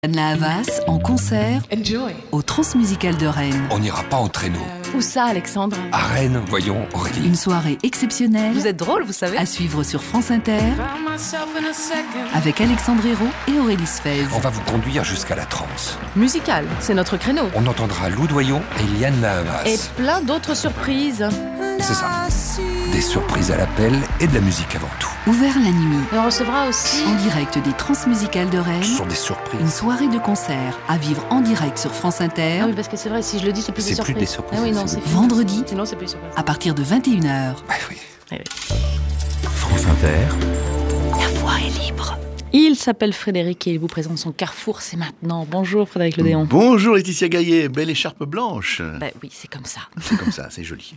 Anna Havas en concert Enjoy. au Transmusical de Rennes. On n'ira pas en traîneau. Où ça, Alexandre? À Rennes, voyons, Aurélie. Une soirée exceptionnelle Vous êtes drôle, vous savez. à suivre sur France Inter avec Alexandre Hérault et Aurélie Sfez. On va vous conduire jusqu'à la transe. Musical, c'est notre créneau. On entendra Lou Doyon et Liane Havas. Et plein d'autres surprises. C'est ça. Des surprises à l'appel et de la musique avant tout. Ouvert la nuit, Et on recevra aussi... en direct des Transmusicales de Ce Rennes. sont des surprises. Une soirée de concert à vivre en direct sur France Inter. Ah oui, parce que c'est vrai, si je le dis, c'est plus C'est des plus surprises. des surprises, Ah oui, non, c'est c'est des- Vendredi Sinon, c'est plus des surprises. à partir de 21h. Ah oui. Eh oui. France Inter. La voix est libre. Il s'appelle Frédéric et il vous présente son Carrefour, c'est maintenant. Bonjour Frédéric Lodéon. Bonjour Laetitia Gaillet, belle écharpe blanche. Bah oui, c'est comme ça. C'est comme ça, c'est joli.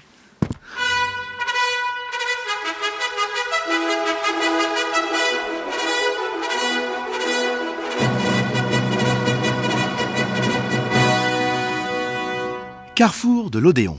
Carrefour de l'Odéon.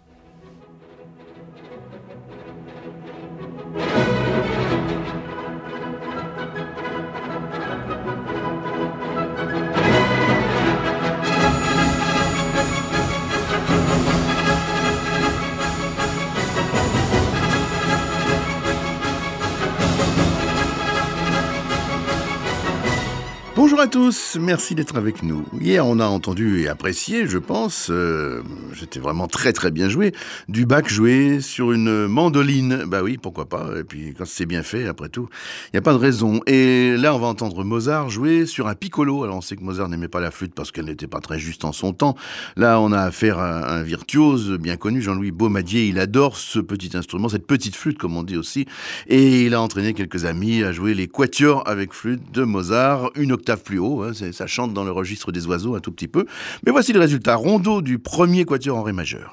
Bonjour à tous, merci d'être avec nous. Hier, on a entendu et apprécié, je pense, c'était vraiment très très bien joué, du Bach joué sur une mandoline. Bah oui, pourquoi pas, et puis quand c'est bien fait, après tout, il n'y a pas de raison. Et là, on va entendre Mozart jouer sur un piccolo. Alors on sait que Mozart n'aimait pas la flûte parce qu'elle n'était pas très juste en son temps. Là, on a affaire à un virtuose bien connu, Jean-Louis Baumadier. Il adore ce petit instrument, cette petite flûte comme on dit aussi. Et il a entraîné quelques amis à jouer les quatuors avec flûte de Mozart, une octave plus haut, hein, ça chante dans le registre des oiseaux un tout petit peu. Mais voici le résultat, rondo du premier quatuor en ré majeur.